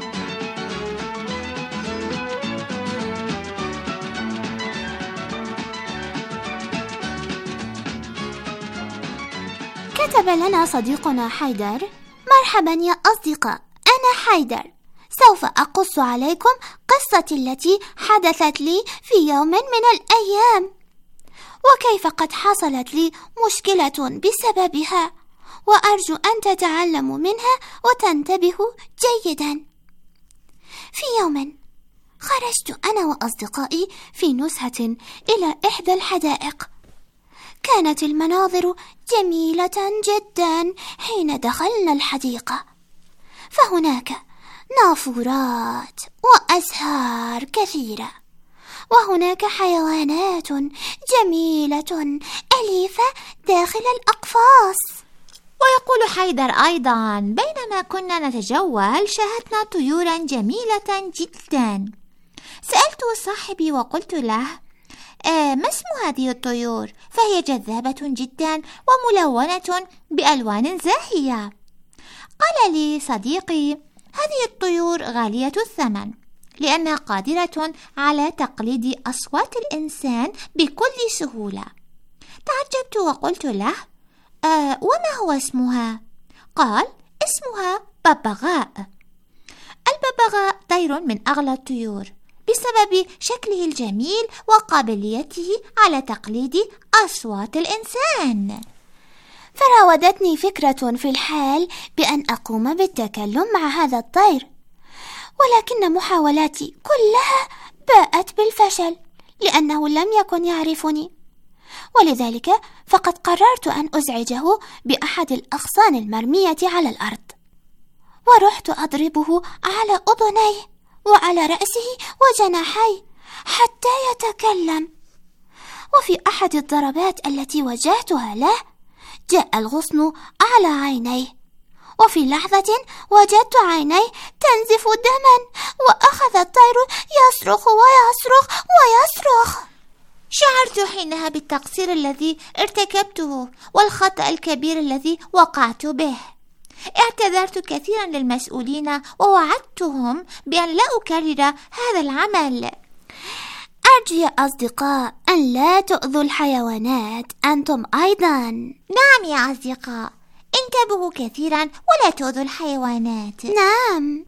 كتب لنا صديقنا حيدر: مرحبا يا أصدقاء، أنا حيدر، سوف أقص عليكم قصتي التي حدثت لي في يوم من الأيام، وكيف قد حصلت لي مشكلة بسببها، وأرجو أن تتعلموا منها وتنتبهوا جيدا. في يوم خرجت أنا وأصدقائي في نزهة إلى إحدى الحدائق. كانت المناظر جميلة جدا حين دخلنا الحديقة، فهناك نافورات وأزهار كثيرة، وهناك حيوانات جميلة أليفة داخل الأقفاص. ويقول حيدر أيضا: بينما كنا نتجول شاهدنا طيورا جميلة جدا. سألت صاحبي وقلت له: ما اسم هذه الطيور؟ فهي جذابة جدا وملونة بألوان زاهية. قال لي صديقي: هذه الطيور غالية الثمن لأنها قادرة على تقليد أصوات الإنسان بكل سهولة. تعجبت وقلت له: وما هو اسمها؟ قال: اسمها ببغاء. الببغاء طير من أغلى الطيور بسبب شكله الجميل وقابليته على تقليد أصوات الإنسان. فراودتني فكرة في الحال بأن أقوم بالتكلم مع هذا الطير، ولكن محاولاتي كلها باءت بالفشل لأنه لم يكن يعرفني، ولذلك فقد قررت أن أزعجه بأحد الأغصان المرمية على الأرض، ورحت أضربه على أذنيه وعلى رأسه وجناحيه حتى يتكلم. وفي أحد الضربات التي وجهتها له جاء الغصن على عينيه، وفي لحظة وجدت عينيه تنزف دما، وأخذ الطير يصرخ ويصرخ ويصرخ. شعرت حينها بالتقصير الذي ارتكبته والخطأ الكبير الذي وقعت به. اعتذرت كثيرا للمسؤولين ووعدتهم بأن لا أكرر هذا العمل. أرجو يا أصدقاء أن لا تؤذوا الحيوانات أنتم أيضا. نعم يا أصدقاء، انتبهوا كثيرا ولا تؤذوا الحيوانات. نعم.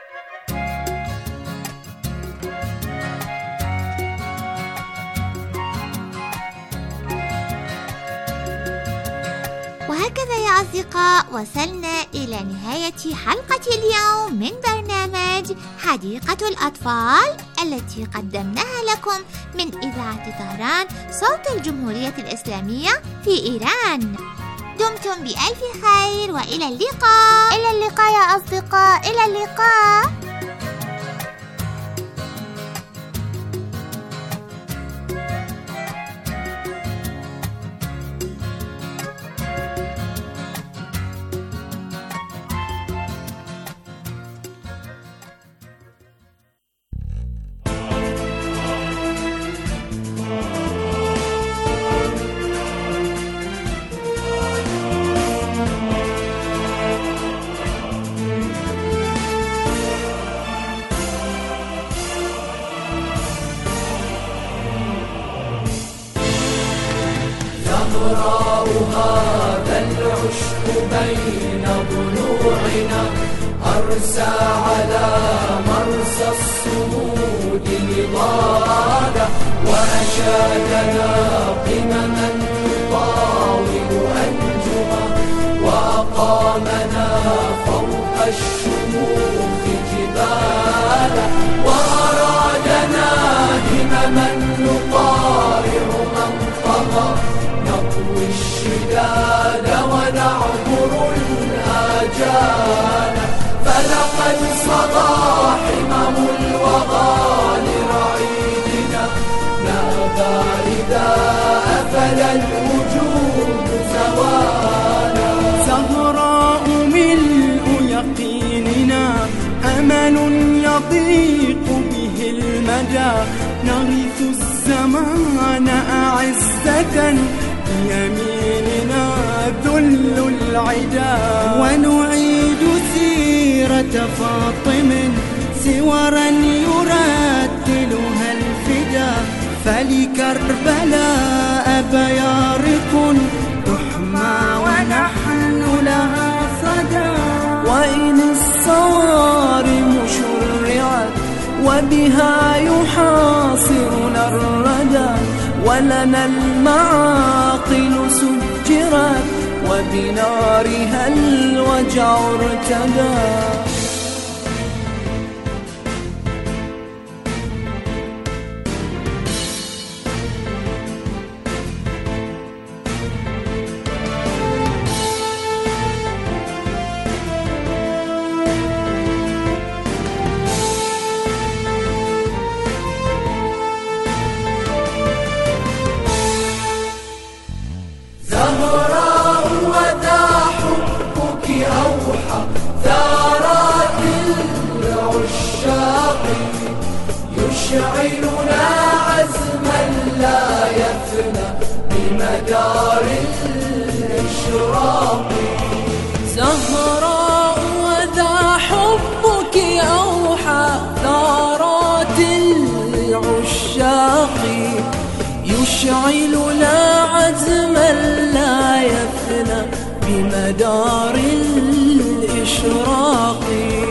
وهكذا يا أصدقاء وصلنا إلى نهاية حلقة اليوم من برنامج حديقة الأطفال التي قدمناها لكم من إذاعة طهران صوت الجمهورية الإسلامية في إيران. دمتم بألف خير وإلى اللقاء. إلى اللقاء يا أصدقاء، إلى اللقاء. زهراء هذا العشق بين ضلوعنا أرسى على مرسى الصمود نضالا، وأشادنا قمما تطاول أنجما، وأقامنا فوق الشموخ جبالا، وأرادنا همما نقارع من طغى، نطوي الشداد ونعبر الآجال، فلقد صغى حمم الوغى لرعيدنا، نابى رداء فلا الوجود زوالا. زهراء ملء يقيننا، أمل يضيق به المدى، نغث الزمان أعزة بيميننا ذل العدا، ونعيد سيرة فاطم سورا يرتلها الفدا، فلكربلاء بيارق تحمى ونحن لها صدى، وإن الصوارم شرى وبها يحاصرنا الردى، ولنا المعاقل سجرت، وبنارها الوجع ارتدى. يشعلنا عزما لا يفنى بمدار الإشراق. زهراء وذا حبك أوحى ثارات العشاق، يشعلنا عزما لا يفنى بمدار الإشراق.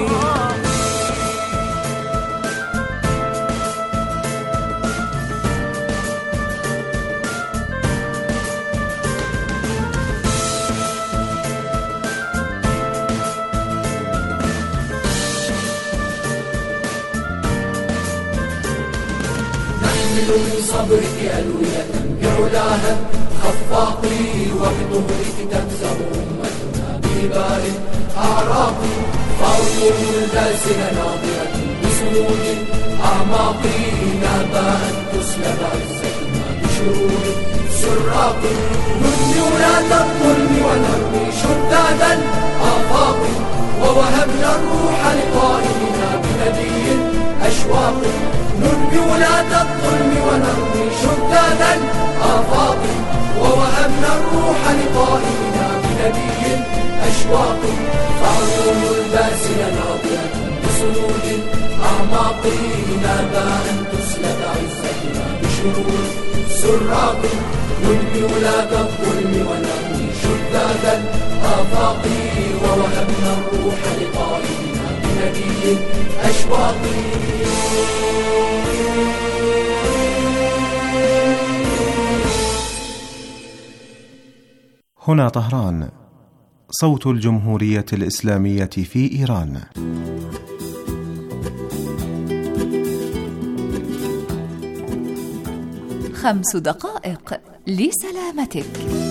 من صبرك ألوية بعلاها خفاقي، وبطهرك تنزه أمتنا ببار أعراق. فأرجوه الباسل ناظرة بسنود أعماقي، نابا أن تسلب عزتنا بشرور سراق. نبني ولاة الظلم ونرمي شداد الآفاق، ووهبنا الروح لقائمنا بندي أشواق. ننبي ولاة الظلم ونرمي شداد الآفاق، ووهبنا الروح لقائمنا بنبي أشواق. فعيون الباسل ناظرة بسنود أعماق، نابا أن تسلب عزتنا بشرور سراق. ننبي ولاة الظلم ونرمي شداد الآفاق، ووهبنا الروح لقائمنا بنبي أشواق. هنا طهران، صوت الجمهورية الإسلامية في إيران. 5 دقائق لسلامتك.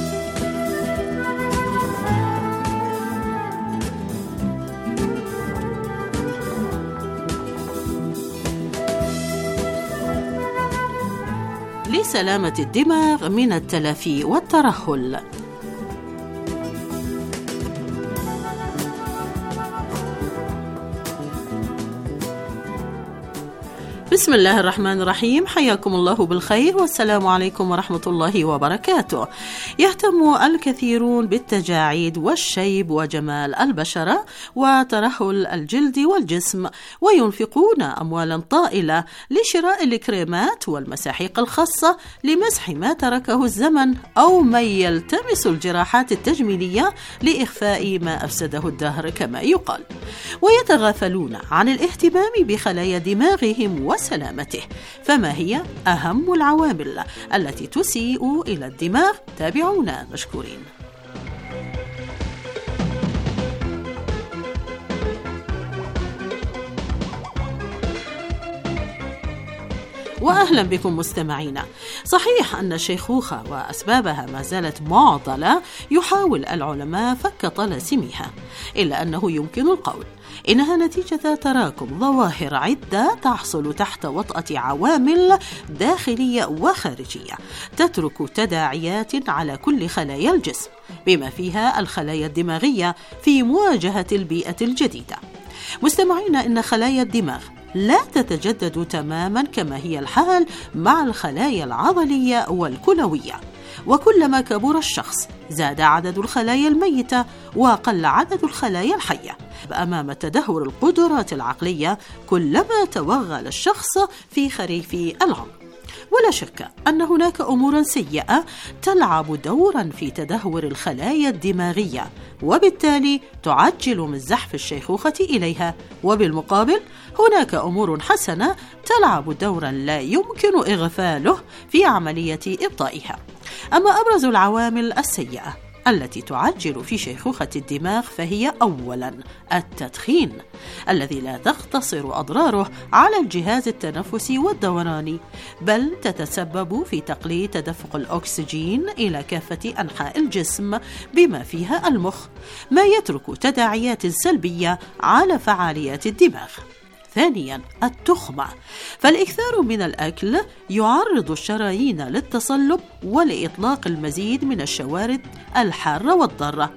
لسلامة الدماغ من التلف والترهل. بسم الله الرحمن الرحيم، حياكم الله بالخير والسلام عليكم ورحمة الله وبركاته. يهتم الكثيرون بالتجاعيد والشيب وجمال البشرة وترهل الجلد والجسم، وينفقون أموالا طائلة لشراء الكريمات والمساحيق الخاصة لمسح ما تركه الزمن، أو من يلتمس الجراحات التجميلية لإخفاء ما أفسده الدهر كما يقال، ويتغافلون عن الاهتمام بخلايا دماغهم وسلامته. فما هي أهم العوامل التي تسيء إلى الدماغ؟ تابعونا مشكورين. وأهلا بكم مستمعينا. صحيح أن الشيخوخة وأسبابها ما زالت معضلة يحاول العلماء فك طلاسمها، إلا أنه يمكن القول إنها نتيجة تراكم ظواهر عدة تحصل تحت وطأة عوامل داخلية وخارجية تترك تداعيات على كل خلايا الجسم، بما فيها الخلايا الدماغية في مواجهة البيئة الجديدة. مستمعينا، إن خلايا الدماغ لا تتجدد تماما كما هي الحال مع الخلايا العضلية والكلوية، وكلما كبر الشخص زاد عدد الخلايا الميتة وقل عدد الخلايا الحية. أمام تدهور القدرات العقلية كلما توغل الشخص في خريف العمر. ولا شك أن هناك أمور سيئة تلعب دورا في تدهور الخلايا الدماغية، وبالتالي تعجل من زحف الشيخوخة إليها، وبالمقابل هناك أمور حسنة تلعب دورا لا يمكن إغفاله في عملية إبطائها. أما أبرز العوامل السيئة التي تعجل في شيخوخة الدماغ فهي أولا التدخين، الذي لا تقتصر أضراره على الجهاز التنفسي والدوراني، بل تتسبب في تقليل تدفق الأكسجين إلى كافة أنحاء الجسم بما فيها المخ، ما يترك تداعيات سلبية على فعاليات الدماغ. ثانيا التخمة، فالإكثار من الأكل يعرض الشرايين للتصلب ولإطلاق المزيد من الشوارد الحارة والضارة،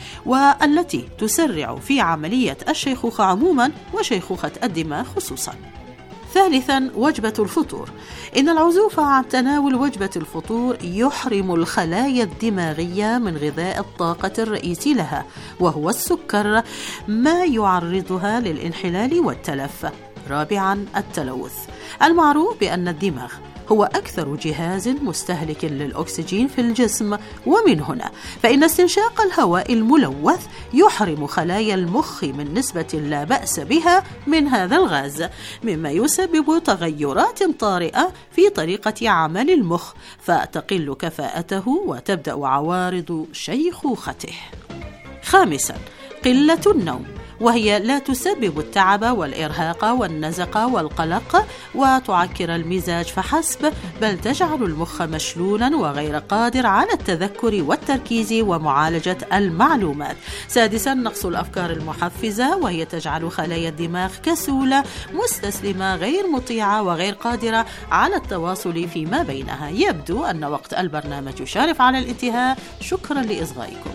والتي تسرع في عملية الشيخوخة عموما وشيخوخة الدماغ خصوصا. ثالثا وجبة الفطور، إن العزوف عن تناول وجبة الفطور يحرم الخلايا الدماغية من غذاء الطاقة الرئيسي لها وهو السكر، ما يعرضها للانحلال والتلف. رابعا التلوث، المعروف بأن الدماغ هو أكثر جهاز مستهلك للأكسجين في الجسم، ومن هنا فإن استنشاق الهواء الملوث يحرم خلايا المخ من نسبة لا بأس بها من هذا الغاز، مما يسبب تغيرات طارئة في طريقة عمل المخ، فتقل كفاءته وتبدأ عوارض شيخوخته. خامسا قلة النوم، وهي لا تسبب التعب والإرهاق والنزق والقلق وتعكر المزاج فحسب، بل تجعل المخ مشلولا وغير قادر على التذكر والتركيز ومعالجة المعلومات. سادسا نقص الأفكار المحفزة، وهي تجعل خلايا الدماغ كسولة مستسلمة غير مطيعة وغير قادرة على التواصل فيما بينها. يبدو أن وقت البرنامج يشارف على الانتهاء. شكرا لإصغائكم.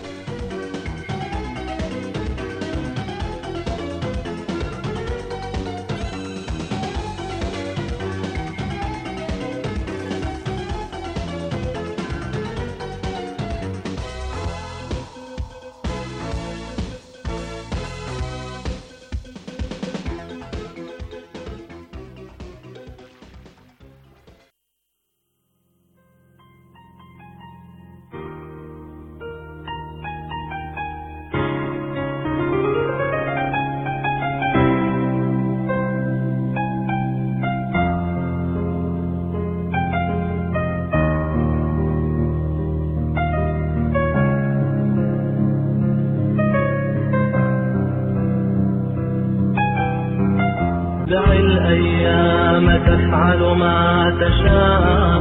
دع الأيام تفعل ما تشاء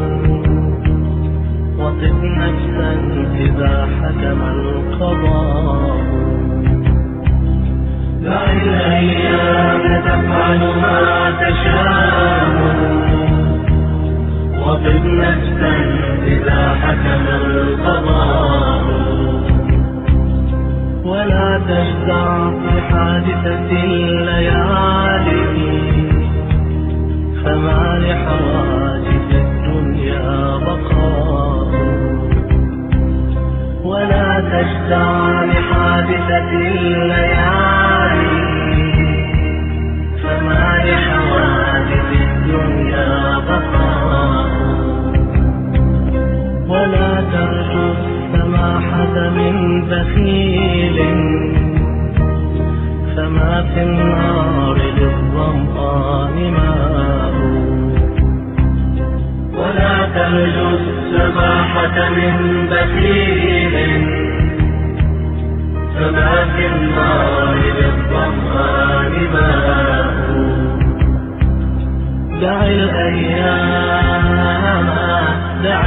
وطف نفسا إذا حكم القضاء. دع الأيام تفعل ما تشاء وطف نفسا إذا حكم القضاء، ولا تجزع في حادثة الليالي، فما لحوادث الدنيا بقاء. ولا تجزع لحادثة الليالي، فما لحوادث الدنيا بقاء. ولا ترجو السماحة من بخيل، فما في النار للظمآن ماء. ولا ترجو السماحة من بخيل، فما في النار للظمآن ماء. دع الأيام، دع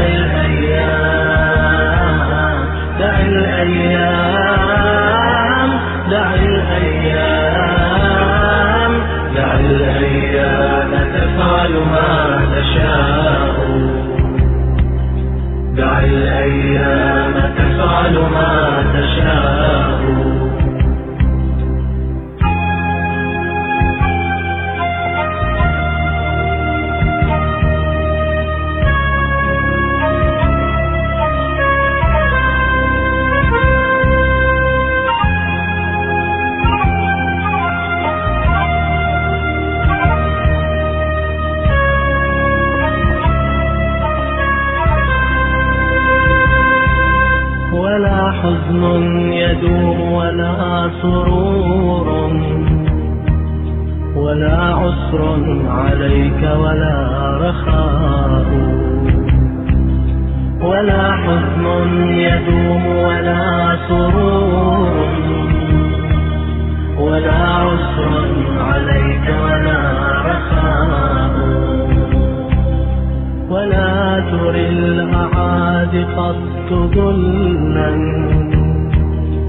الأيام، دع الأيام، دع الأيام، دع الأيام تفعل ما تشاء. دع الأيام يدوم ولا سرور ولا عسر عليك ولا رخاء ولا حزن يدوم ولا سرور ولا عسر عليك ولا رخاء ولا تري الأعادي قط ذلا